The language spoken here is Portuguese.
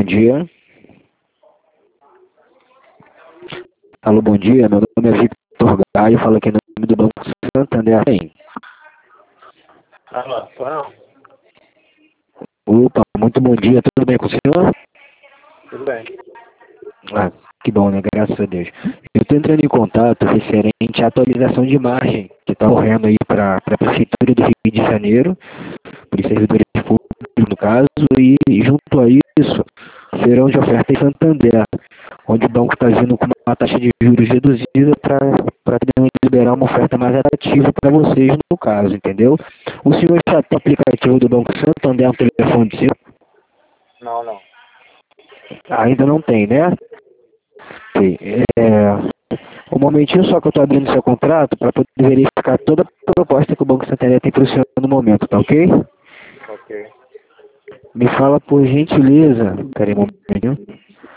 dia. Alô, bom dia. Meu nome é Victor Gaio, falo aqui no nome do Banco Santander. Alô, sou não? Opa, muito bom dia. Tudo bem com o senhor? Tudo bem. Ah, que bom, né? Graças a Deus. Eu estou entrando em contato referente à atualização de margem que está ocorrendo aí para a Prefeitura do Rio de Janeiro, para os servidores públicos, no caso, e junto a isso, serão de oferta em Santander, onde o banco está vindo com uma taxa de juros reduzida para liberar uma oferta mais atrativa para vocês, no caso, entendeu? O senhor já tem o aplicativo do Banco Santander no telefone seu? Não. Ainda não tem, né? Sim. Um momentinho só que eu estou abrindo seu contrato para poder verificar toda a proposta que o Banco Santander tem para o senhor no momento, tá ok? Ok. Me fala por gentileza, peraí um momentinho.